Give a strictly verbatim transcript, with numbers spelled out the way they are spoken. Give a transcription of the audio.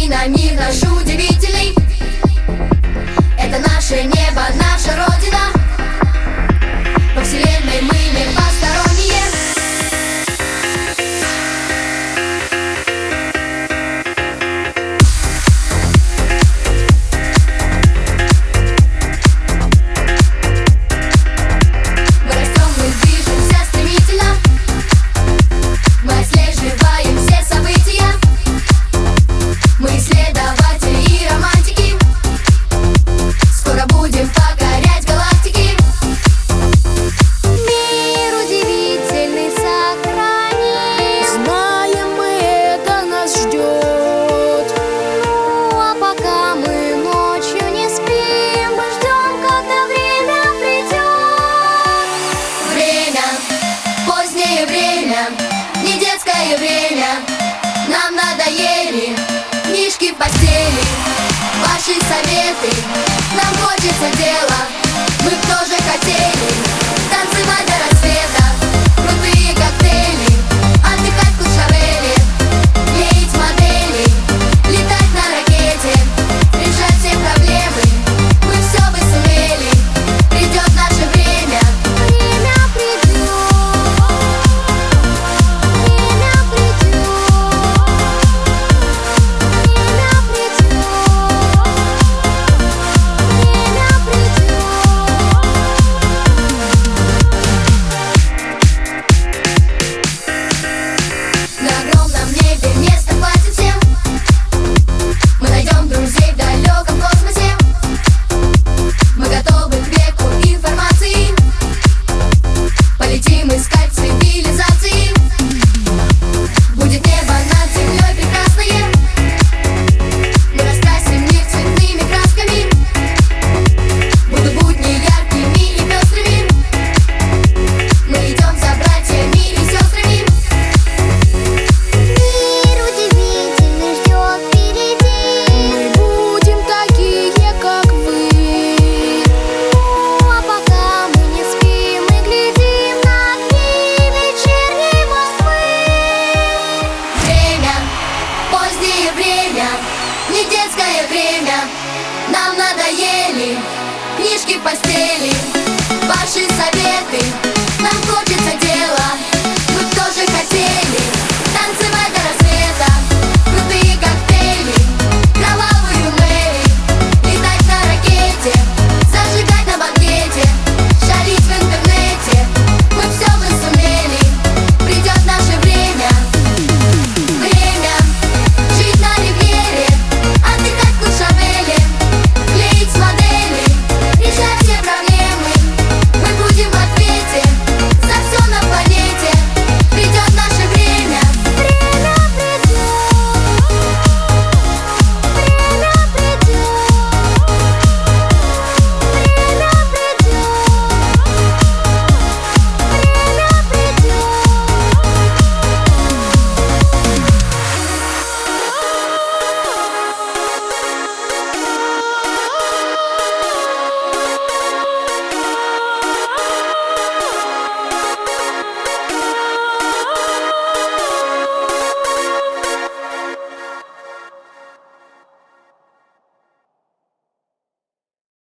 на мир наш удивительный. Это наше небо, наша родина. Во вселенной мы не посторонние. Мы растем, мы движемся стремительно. Мы отслеживаем все события. Мы исследователи и романтики. Скоро будем покорять галактики. Мир удивительный сохраним. Знаем мы, это нас ждет. Ну а пока мы ночью не спим, мы ждем, когда время придет. Время, позднее время, не детское время. Нам надоели книжки в постели, ваши советы. Нам хочется дела, мы б тоже хотели танцевать до рассвета.